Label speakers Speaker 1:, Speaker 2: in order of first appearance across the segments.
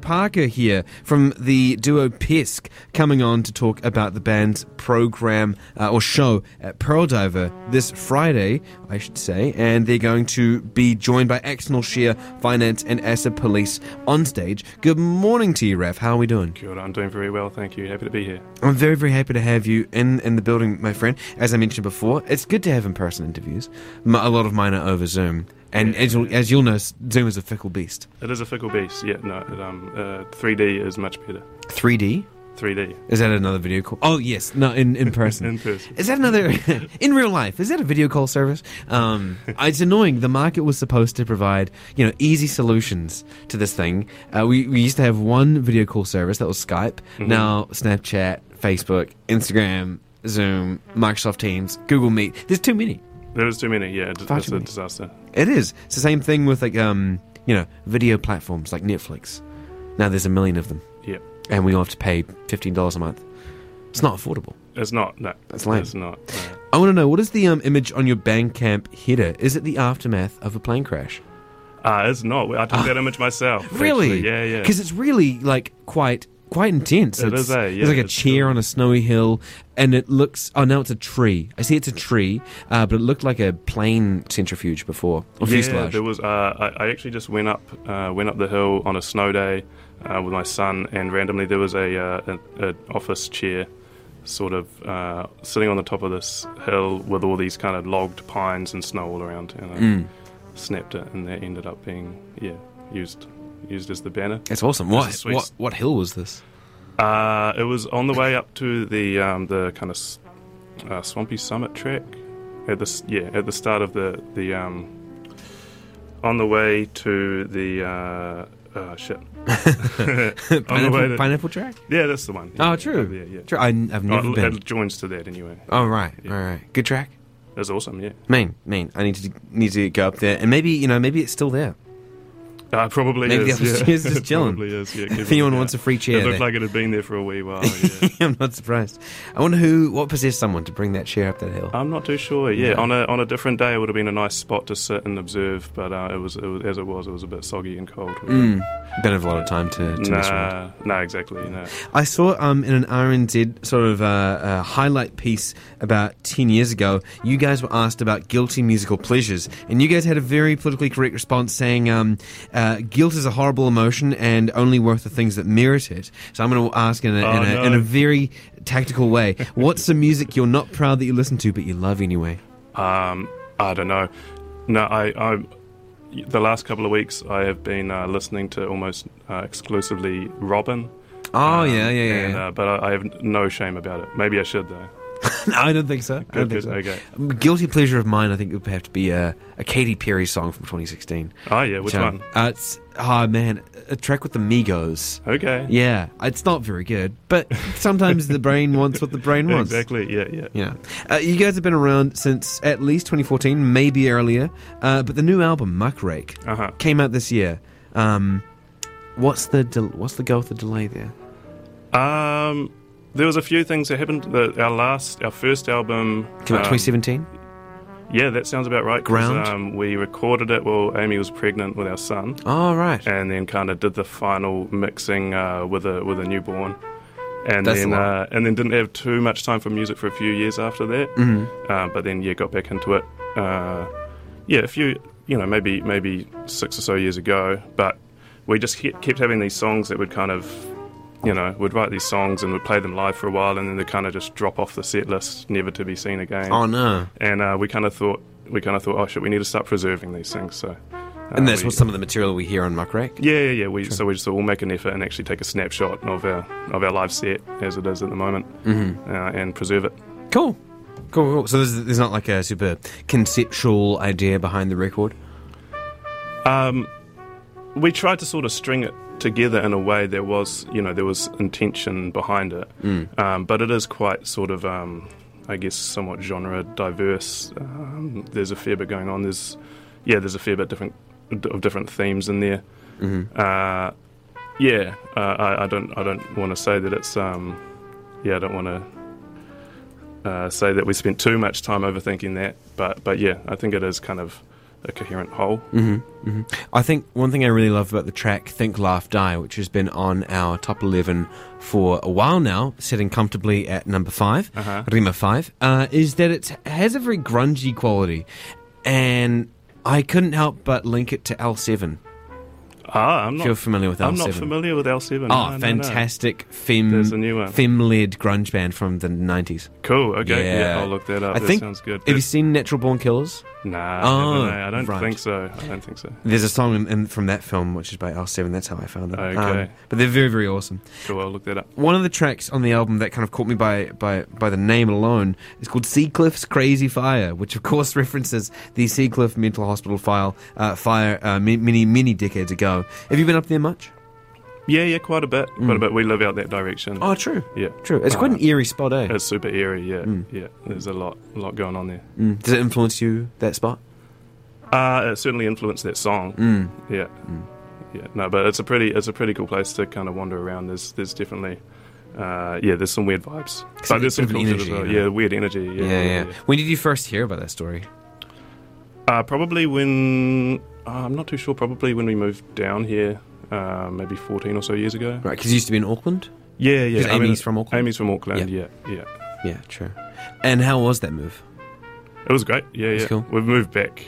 Speaker 1: Parker here from the duo Pisk, coming on to talk about the band's program or show at Pearl Diver this Friday, I should say, and they're going to be joined by Axel Shear, Finance and Acid Police on stage. Good morning to you, Raf. How are we doing?
Speaker 2: Good, I'm doing very well, thank you. Happy to be here.
Speaker 1: I'm very, very happy to have you in the building, my friend. As I mentioned before, it's good to have in-person interviews. A lot of mine are over Zoom. And as you'll know, Zoom is a fickle beast.
Speaker 2: It is a fickle beast, yeah. No, 3D is much better.
Speaker 1: 3D?
Speaker 2: 3D.
Speaker 1: Is that another video call? Oh, yes. No, in person.
Speaker 2: In person.
Speaker 1: Is that another... in real life, is that a video call service? It's annoying. The market was supposed to provide, easy solutions to this thing. We used to have one video call service, that was Skype. Mm-hmm. Now, Snapchat, Facebook, Instagram, Zoom, Microsoft Teams, Google Meet. There's too many.
Speaker 2: There is too many, yeah. It's a disaster.
Speaker 1: It is. It's the same thing with, video platforms like Netflix. Now there's a million of them.
Speaker 2: Yeah.
Speaker 1: And we all have to pay $15 a month. It's not affordable.
Speaker 2: It's not, no.
Speaker 1: That's lame.
Speaker 2: It's not, no.
Speaker 1: I want to know, what is the image on your Bandcamp header? Is it the aftermath of a plane crash?
Speaker 2: It's not. I took that image myself.
Speaker 1: Really?
Speaker 2: Actually. Yeah.
Speaker 1: Because it's really, quite intense.
Speaker 2: It's
Speaker 1: There's a chair on a snowy hill, and it looks... Oh, now it's a tree. I see it's a tree, but it looked like a plane centrifuge before. Or fuselage.
Speaker 2: There was... I actually just went up the hill on a snow day with my son, and randomly there was a office chair sort of sitting on the top of this hill with all these kind of logged pines and snow all around, and I snapped it, and that ended up being, used as the banner.
Speaker 1: That's awesome. What hill was this?
Speaker 2: It was on the way up to the kind of Swampy Summit track at the start of the on the way to the
Speaker 1: Pineapple track?
Speaker 2: Yeah, that's the one. Yeah,
Speaker 1: oh, true.
Speaker 2: Yeah.
Speaker 1: True. I've never been.
Speaker 2: It joins to that anyway.
Speaker 1: Oh, right. Yeah. Right. Good track.
Speaker 2: That's awesome. Yeah.
Speaker 1: Mean. I need to go up there, and maybe it's still there.
Speaker 2: Probably
Speaker 1: maybe
Speaker 2: is.
Speaker 1: Maybe the chair's just chilling.
Speaker 2: Probably is. Yeah,
Speaker 1: if anyone wants a free chair,
Speaker 2: it looked like it had been there for a wee while. Yeah.
Speaker 1: I'm not surprised. I wonder what possessed someone to bring that chair up that hill.
Speaker 2: I'm not too sure. Yeah, on a different day, it would have been a nice spot to sit and observe. But it was a bit soggy and cold.
Speaker 1: Don't have a lot of time to mess around.
Speaker 2: No, exactly. No.
Speaker 1: I saw in an RNZ sort of a highlight piece about 10 years ago, you guys were asked about guilty musical pleasures, and you guys had a very politically correct response saying guilt is a horrible emotion and only worth the things that merit it. So I'm going to ask in a very tactical way, what's the music you're not proud that you listen to but you love anyway?
Speaker 2: I don't know. No, I the last couple of weeks I have been listening to almost exclusively Robin.
Speaker 1: Oh, yeah.
Speaker 2: But I have no shame about it. Maybe I should, though.
Speaker 1: No, I don't think so.
Speaker 2: Okay.
Speaker 1: Guilty pleasure of mine, I think, would have to be a Katy Perry song from 2016.
Speaker 2: Oh, yeah, which one?
Speaker 1: It's a track with the Migos.
Speaker 2: Okay.
Speaker 1: Yeah, it's not very good, but sometimes the brain wants what the brain wants.
Speaker 2: Exactly, yeah.
Speaker 1: You guys have been around since at least 2014, maybe earlier, but the new album, Muckrake, came out this year. What's the go with the delay there?
Speaker 2: There was a few things that happened. Our first album
Speaker 1: came out 2017.
Speaker 2: Yeah, that sounds about right.
Speaker 1: Ground.
Speaker 2: We recorded it while Amy was pregnant with our son.
Speaker 1: Oh, right.
Speaker 2: And then kind of did the final mixing with a newborn, and
Speaker 1: That's
Speaker 2: then didn't have too much time for music for a few years after that.
Speaker 1: Mm-hmm.
Speaker 2: But then got back into it. A few, maybe 6 or so years ago. But we just kept having these songs that would kind of. We'd write these songs and we'd play them live for a while, and then they'd kind of just drop off the set list, never to be seen again.
Speaker 1: Oh no!
Speaker 2: And we kind of thought, oh shit, we need to start preserving these things. So,
Speaker 1: and that's what some of the material we hear on Muckrake.
Speaker 2: Yeah. So we just thought we'll make an effort and actually take a snapshot of our live set as it is at the moment, and preserve it.
Speaker 1: Cool. So there's not like a super conceptual idea behind the record.
Speaker 2: We tried to sort of string it together in a way there was intention behind it, but it is quite sort of I guess somewhat genre diverse. There's a fair bit going on. There's a fair bit of different themes in there. I don't want to say that it's I don't want to say that we spent too much time overthinking that, but yeah, I think it is kind of coherent whole.
Speaker 1: I think one thing I really love about the track Think, Laugh, Die, which has been on our top 11 for a while now, sitting comfortably at number 5, Rima 5, is that it has a very grungy quality, and I couldn't help but link it to L7.
Speaker 2: I'm
Speaker 1: If you're familiar with L7.
Speaker 2: I'm not familiar with L7.
Speaker 1: Oh,
Speaker 2: No.
Speaker 1: fantastic
Speaker 2: There's a new one.
Speaker 1: femme-led grunge band from the 90s.
Speaker 2: Cool. Okay.
Speaker 1: Yeah.
Speaker 2: Yeah, I'll look that up.
Speaker 1: I
Speaker 2: That
Speaker 1: think-
Speaker 2: sounds good.
Speaker 1: Have you seen Natural Born Killers?
Speaker 2: Nah.
Speaker 1: Oh,
Speaker 2: I don't
Speaker 1: right.
Speaker 2: think so. I don't think so.
Speaker 1: There's a song from that film which is by L7. That's how I found it.
Speaker 2: Okay.
Speaker 1: But they're very, very awesome.
Speaker 2: Cool. I'll look that up.
Speaker 1: One of the tracks on the album that kind of caught me by the name alone is called Seacliff's Crazy Fire, which of course references the Seacliff Mental Hospital fire many decades ago. Have you been up there much?
Speaker 2: Yeah, quite a bit. Quite a bit. We live out that direction.
Speaker 1: Oh, true.
Speaker 2: Yeah.
Speaker 1: True. It's quite an eerie spot, eh?
Speaker 2: It's super eerie, yeah. Yeah. There's a lot going on there.
Speaker 1: Does it influence you, that spot?
Speaker 2: It certainly influenced that song. Yeah. Yeah. No, but it's a pretty cool place to kind of wander around. There's definitely there's some weird vibes. But there's some
Speaker 1: bit of
Speaker 2: cool shit
Speaker 1: energy,
Speaker 2: as well.
Speaker 1: you know?
Speaker 2: Yeah, weird energy. Yeah.
Speaker 1: When did you first hear about that story?
Speaker 2: Probably when I'm not too sure. Probably when we moved down here, maybe 14 or so years ago.
Speaker 1: Right, because you used to be in Auckland?
Speaker 2: Yeah.
Speaker 1: Because Amy's from Auckland?
Speaker 2: Amy's from Auckland. Yeah.
Speaker 1: Yeah, true. And how was that move?
Speaker 2: It was great. Yeah.
Speaker 1: That's cool.
Speaker 2: We've moved back.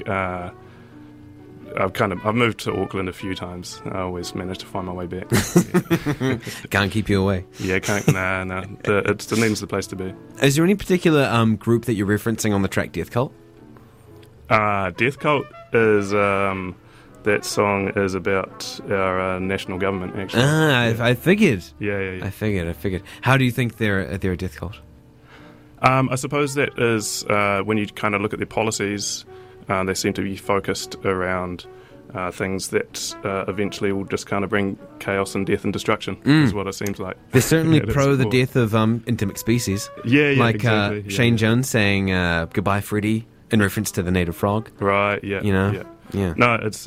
Speaker 2: I've moved to Auckland a few times. I always manage to find my way back.
Speaker 1: Can't keep you away.
Speaker 2: Yeah, can't. Nah. Dunedin's the place to be.
Speaker 1: Is there any particular group that you're referencing on the track Death Cult?
Speaker 2: Death Cult is that song is about our national government. Actually,
Speaker 1: I figured.
Speaker 2: Yeah.
Speaker 1: I figured. How do you think they're a Death Cult?
Speaker 2: I suppose that is when you kind of look at their policies, they seem to be focused around things that eventually will just kind of bring chaos and death and destruction. Is what it seems like.
Speaker 1: They're certainly
Speaker 2: That's
Speaker 1: pro the
Speaker 2: cool.
Speaker 1: death of intermixed species.
Speaker 2: Yeah,
Speaker 1: like
Speaker 2: exactly. Yeah,
Speaker 1: Shane
Speaker 2: yeah.
Speaker 1: Jones saying "Goodbye, Freddy" in reference to the native frog.
Speaker 2: Right. Yeah.
Speaker 1: You know?
Speaker 2: Yeah.
Speaker 1: Yeah.
Speaker 2: No, it's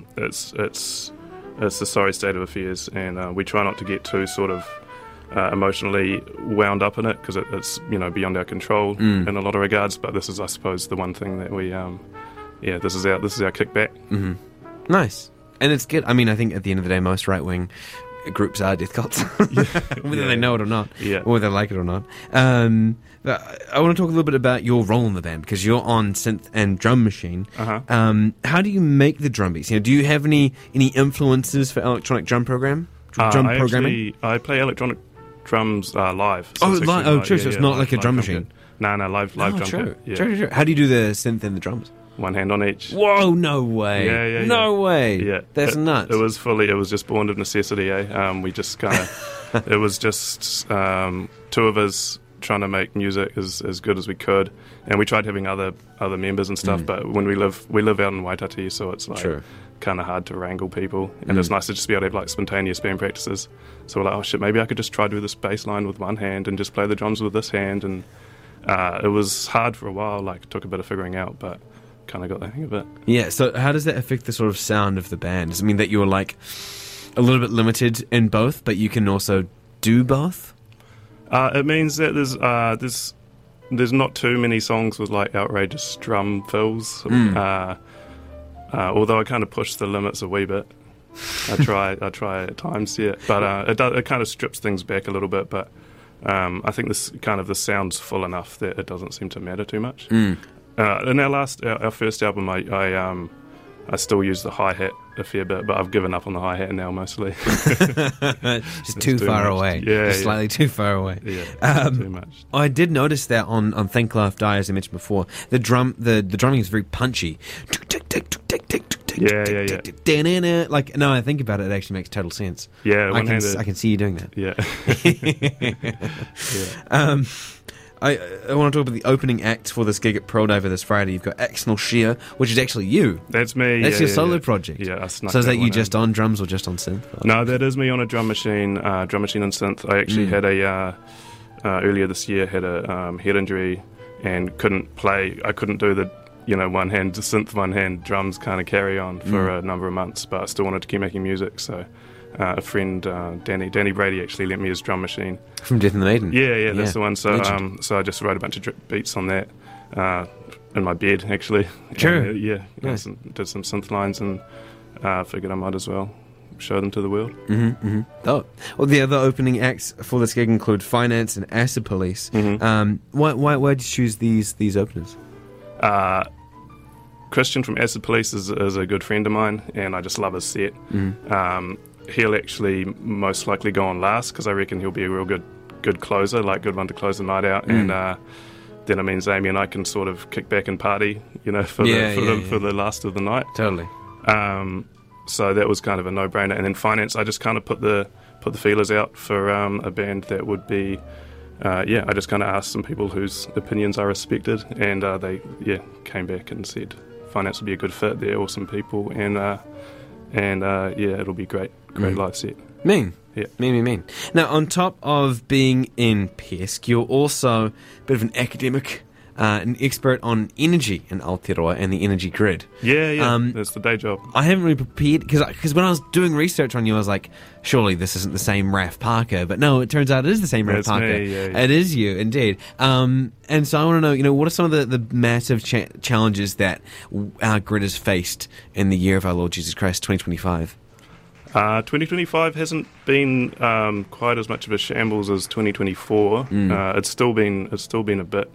Speaker 2: the sorry state of affairs, and we try not to get too sort of emotionally wound up in it because it's beyond our control in a lot of regards. But this is, I suppose, the one thing that we this is our kickback.
Speaker 1: Mm-hmm. Nice, and it's good. I mean, I think at the end of the day, most right-wing groups are death cults, whether they know it or not, or whether they like it or not. But I want to talk a little bit about your role in the band because you're on synth and drum machine. How do you make the drum beats? Do you have any influences for electronic drum programming?
Speaker 2: I play electronic drums live. So it's actually
Speaker 1: true. So it's not like a drum machine.
Speaker 2: No, live drum
Speaker 1: True.
Speaker 2: kit. Yeah.
Speaker 1: True. How do you do the synth and the drums?
Speaker 2: One hand on each.
Speaker 1: Whoa! No way.
Speaker 2: Yeah.
Speaker 1: No way.
Speaker 2: Yeah,
Speaker 1: That's nuts.
Speaker 2: It was just born of necessity. We just kind of it was just two of us trying to make music as good as we could, and we tried having other members and stuff. But when we live out in Waitati, so it's like kind of hard to wrangle people, and it's nice to just be able to have like spontaneous band practices. So we're like, oh shit, maybe I could just try to do this bass line with one hand and just play the drums with this hand, and it was hard for a while. Like it took a bit of figuring out, but kind of got the hang of it.
Speaker 1: Yeah, so how does that affect the sort of sound of the band? Does it mean that you're like a little bit limited in both, but you can also do both?
Speaker 2: It means that there's not too many songs with like outrageous drum fills. Although I kind of push the limits a wee bit. I try at times, yeah. But it kind of strips things back a little bit. But I think the sound's full enough that it doesn't seem to matter too much. In our first album, I still use the hi-hat a fair bit, but I've given up on the hi-hat now mostly.
Speaker 1: Just too far away.
Speaker 2: Yeah,
Speaker 1: slightly too far away.
Speaker 2: Yeah, too much.
Speaker 1: I did notice that on Think, Laugh, Die, as I mentioned before, the drumming is very punchy.
Speaker 2: Yeah.
Speaker 1: Like, no, I think about it, it actually makes total sense.
Speaker 2: Yeah,
Speaker 1: I can see you doing that.
Speaker 2: Yeah.
Speaker 1: I want to talk about the opening act for this gig at Pearldiver this Friday. You've got Axel Shear, which is actually you.
Speaker 2: That's me.
Speaker 1: That's your solo project.
Speaker 2: Yeah, I snuck
Speaker 1: so is that you
Speaker 2: one
Speaker 1: just
Speaker 2: in.
Speaker 1: on drums or just on synth?
Speaker 2: No, that is me on a drum machine and synth. I actually had earlier this year had a head injury and couldn't play. I couldn't do the one hand synth, one hand drums kind of carry on for a number of months, but I still wanted to keep making music. So a friend, Danny Brady, actually lent me his drum machine
Speaker 1: from Death and the Maiden.
Speaker 2: Yeah, that's the one. So
Speaker 1: Legend.
Speaker 2: so I just wrote a bunch of beats on that. in my bed actually.
Speaker 1: Sure.
Speaker 2: Yeah.
Speaker 1: Nice.
Speaker 2: Did some synth lines and figured I might as well show them to the world.
Speaker 1: Oh, well, the other opening acts for this gig include Finance and Acid Police. Why did you choose these openers?
Speaker 2: Christian from Acid Police is a good friend of mine, and I just love his set. He'll actually most likely go on last because I reckon he'll be a real good closer, like good one to close the night out. And then it means Amy and I can sort of kick back and party, for the last of the night.
Speaker 1: Totally.
Speaker 2: So that was kind of a no-brainer. And then Finance, I just kind of put the feelers out for a band that would be. I just kind of asked some people whose opinions I respected, and they came back and said Finance would be a good fit. They're awesome people, and it'll be great live set.
Speaker 1: Mean.
Speaker 2: Yeah.
Speaker 1: Mean. Now, on top of being in Pesk, you're also a bit of an academic, an expert on energy in Aotearoa and the energy grid.
Speaker 2: Yeah, that's the day job.
Speaker 1: I haven't really prepared, because when I was doing research on you, I was like, surely this isn't the same Raf Parker. But no, it turns out it is the same Raf Parker.
Speaker 2: Me, yeah.
Speaker 1: It is you, indeed. And so I want to know, what are some of the massive challenges that our grid has faced in the year of our Lord Jesus Christ, 2025?
Speaker 2: 2025 hasn't been quite as much of a shambles as 2024. It's still been a bit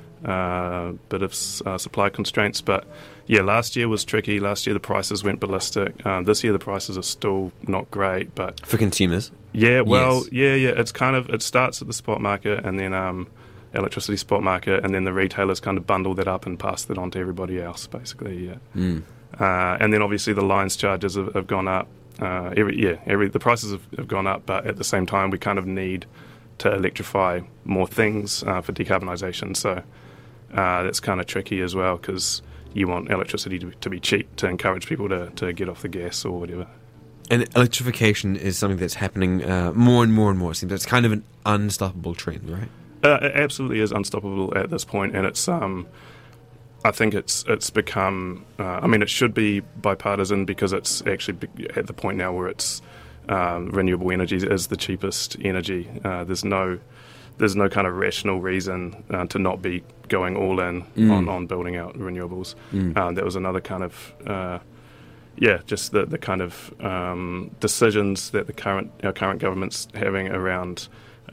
Speaker 2: of supply constraints, but last year was tricky. Last year the prices went ballistic. This year the prices are still not great, but
Speaker 1: for consumers.
Speaker 2: It's kind of, it starts at the spot market and then electricity spot market, and then the retailers kind of bundle that up and pass that on to everybody else, basically. And then obviously the lines charges have gone up. The prices have gone up, but at the same time we kind of need to electrify more things for decarbonisation. So that's kind of tricky as well, because you want electricity to be cheap to encourage people to get off the gas or whatever.
Speaker 1: And electrification is something that's happening more and more and more. It seems it's kind of an unstoppable trend, right?
Speaker 2: It absolutely is unstoppable at this point, and it's I think it's become. It should be bipartisan because it's actually at the point now where it's renewable energy is the cheapest energy. There's no kind of rational reason to not be going all in on building out renewables. That was another kind of just the kind of decisions that our current government's having around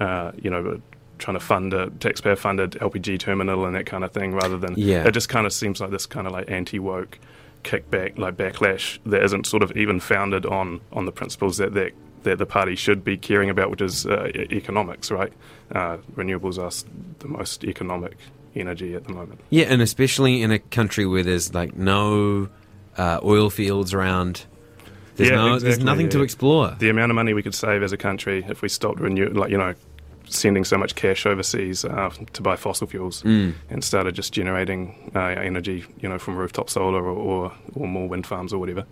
Speaker 2: trying to fund a taxpayer-funded LPG terminal and that kind of thing, rather than it just kind of seems like this kind of like anti-woke kickback, like backlash that isn't sort of even founded on the principles that the party should be caring about, which is economics, right? Renewables are the most economic energy at the moment.
Speaker 1: Yeah, and especially in a country where there's like no oil fields around. There's nothing to explore.
Speaker 2: The amount of money we could save as a country if we stopped sending so much cash overseas to buy fossil fuels and started just generating energy, from rooftop solar or more wind farms or whatever.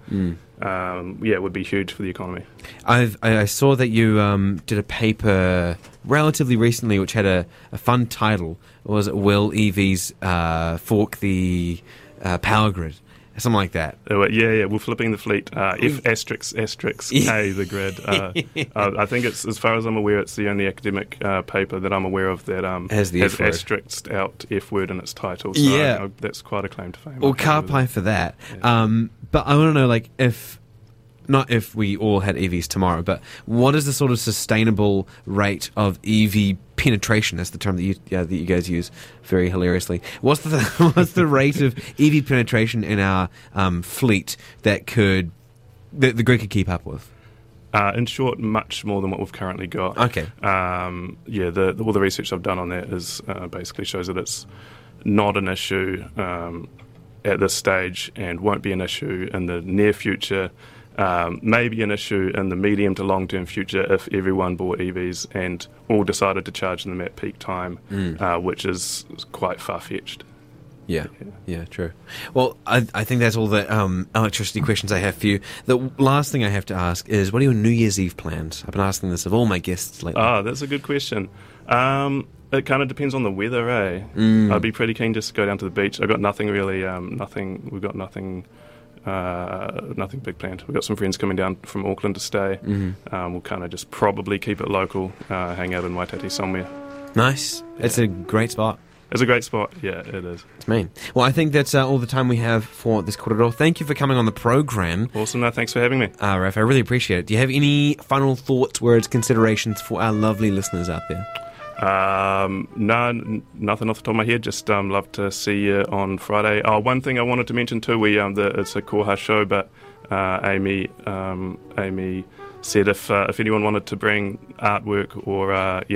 Speaker 2: It would be huge for the economy.
Speaker 1: I saw that you did a paper relatively recently which had a fun title. Was it Will EVs Fork the Power Grid? Something like that.
Speaker 2: We're flipping the fleet. F asterisk K the grid. I think it's, as far as I'm aware, it's the only academic paper that I'm aware of that has asterisked out F word in its title. So that's quite a claim to fame.
Speaker 1: Well, carpai for that. Yeah. But I want to know, not if we all had EVs tomorrow, but what is the sort of sustainable rate of EV penetration? That's the term that you guys use very hilariously. What's the rate of EV penetration in our fleet that the grid could keep up with?
Speaker 2: In short, much more than what we've currently got.
Speaker 1: Okay.
Speaker 2: All the research I've done on that is basically shows that it's not an issue at this stage and won't be an issue in the near future. Maybe an issue in the medium to long-term future if everyone bought EVs and all decided to charge them at peak time, which is quite far-fetched.
Speaker 1: Yeah, true. Well, I think that's all the electricity questions I have for you. The last thing I have to ask is, what are your New Year's Eve plans? I've been asking this of all my guests lately.
Speaker 2: That's a good question. It kind of depends on the weather, eh? I'd be pretty keen just to go down to the beach. I've got nothing really, we've got nothing big planned. We've got some friends coming down from Auckland to stay. We'll kind of just probably keep it local, hang out in Waitati somewhere.
Speaker 1: Nice. It's a great spot.
Speaker 2: It's a great spot. Yeah, it is.
Speaker 1: It's mean. Well, I think that's all the time we have for this korero. Thank you for coming on the program.
Speaker 2: Awesome. No, thanks for having me.
Speaker 1: Raph, I really appreciate it. Do you have any final thoughts, words, considerations for our lovely listeners out there?
Speaker 2: No, nothing off the top of my head. Just love to see you on Friday. Oh, one thing I wanted to mention too. It's a koha show, but Amy said if anyone wanted to bring artwork or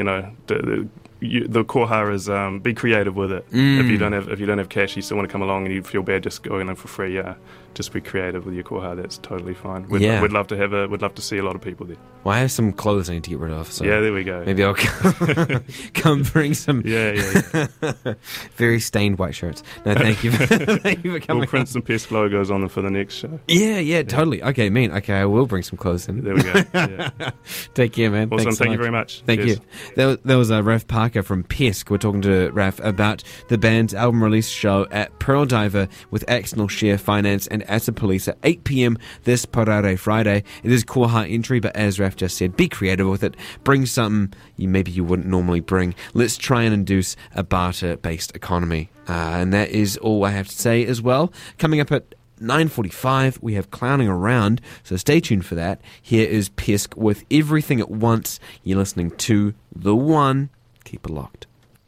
Speaker 2: the koha is be creative with it. If you don't have cash, you still want to come along and you feel bad just going in for free. Just be creative with your koha. That's totally fine. We'd love to see a lot of people there.
Speaker 1: Well, I have some clothes I need to get rid of. So
Speaker 2: yeah, there we go.
Speaker 1: Maybe I'll come bring some.
Speaker 2: Yeah.
Speaker 1: Very stained white shirts. No, thank you. Thank you for coming.
Speaker 2: We'll print some Pesk logos on them for the next show.
Speaker 1: Yeah, totally. Okay, Okay, I will bring some clothes in.
Speaker 2: There we go. Yeah.
Speaker 1: Take care, man.
Speaker 2: Awesome.
Speaker 1: Thanks so
Speaker 2: Thank
Speaker 1: much.
Speaker 2: you very much.
Speaker 1: Thank you. That was Raph Parker from Pesk. We're talking to Raph about the band's album release show at Pearl Diver with Accidental Share Finance and Asa Police at 8 p.m. this Parare Friday. It is koha entry, but as Raph just said, be creative with it. Bring something maybe you wouldn't normally bring. Let's try and induce a barter-based economy. And that is all I have to say as well. Coming up at 9:45, we have Clowning Around, so stay tuned for that. Here is Pesk with Everything at Once. You're listening to The One. Keep it locked.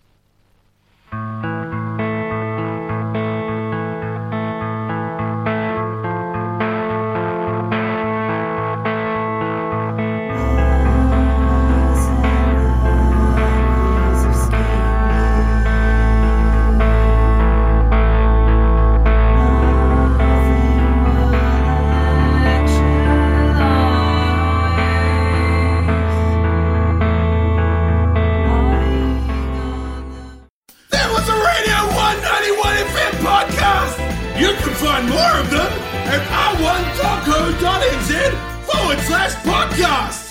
Speaker 3: You can find more of them at r1.co.nz/podcast.